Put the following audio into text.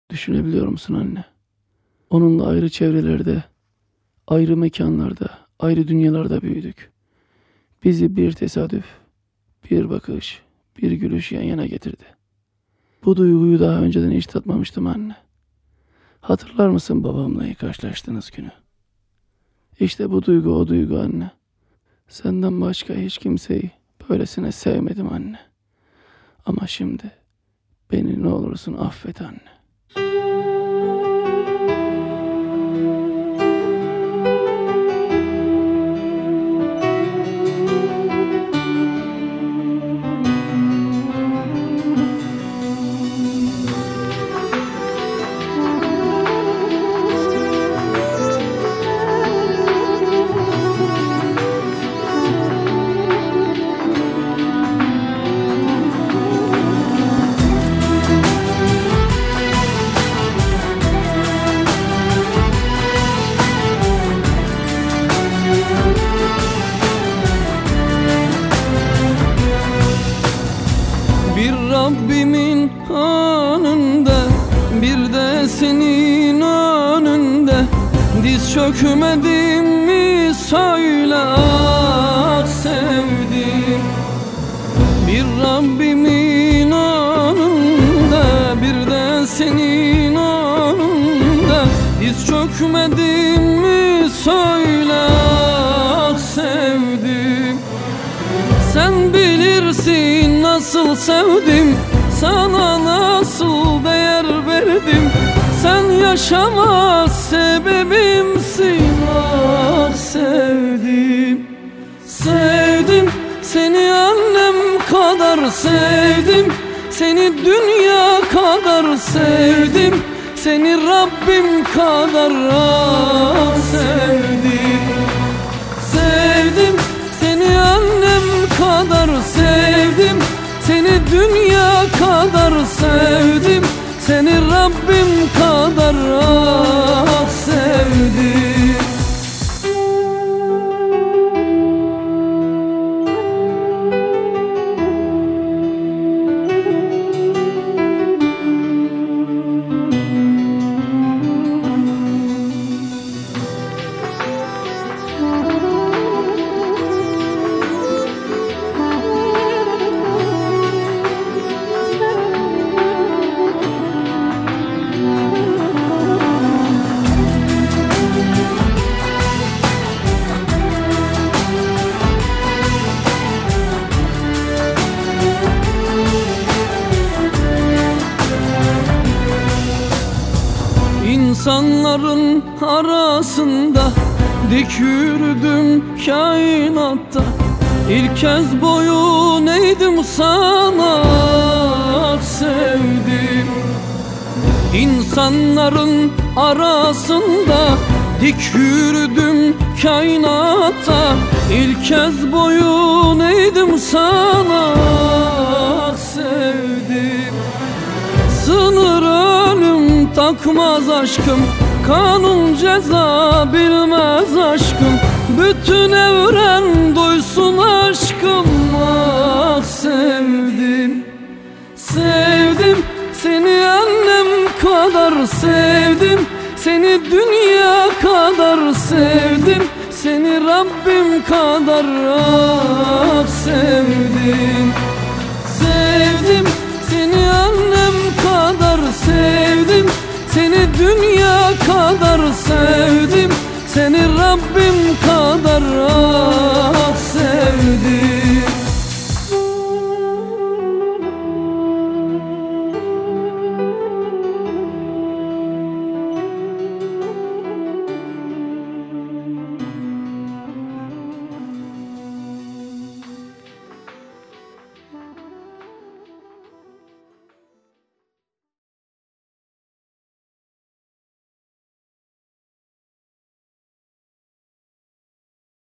Düşünebiliyor musun anne? Onunla ayrı çevrelerde, ayrı mekanlarda, ayrı dünyalarda büyüdük. Bizi bir tesadüf, bir bakış, bir gülüş yan yana getirdi. Bu duyguyu daha önceden hiç tatmamıştım anne. Hatırlar mısın babamla ilk karşılaştığınız günü? İşte bu duygu o duygu anne. Senden başka hiç kimseyi böylesine sevmedim anne. Ama şimdi beni ne olursun affet anne. Bir Rabbimin önünde, bir de senin önünde diz çökmedim mi söyle ah sevdim. Bir Rabbimin önünde, bir de senin önünde diz çökmedim mi söyle ah sevdim. Sen bilirsin nasıl sevdim, sana nasıl değer verdim. Sen yaşamaz sebebimsin ah sevdim. Sevdim seni annem kadar sevdim, seni dünya kadar sevdim, seni Rabbim kadar ah sevdim. Sevdim seni annem kadar sevdim, seni dünya kadar sevdim, seni Rabbim kadar ah sevdim. İnsanların arasında dik yürüdüm kainatta, İlk kez boyun eğdim sana sevdim. İnsanların arasında dik yürüdüm kainatta, İlk kez boyun eğdim sana sevdim. Sınır ölüm takmaz aşkım, kanun ceza bilmez aşkım, bütün evren duysun aşkım ah sevdim. Sevdim seni annem kadar sevdim, seni dünya kadar sevdim, seni Rabbim kadar ah sevdim. Sevdim seni annem kadar sevdim, seni dünya kadar sevdim, seni Rabbim kadar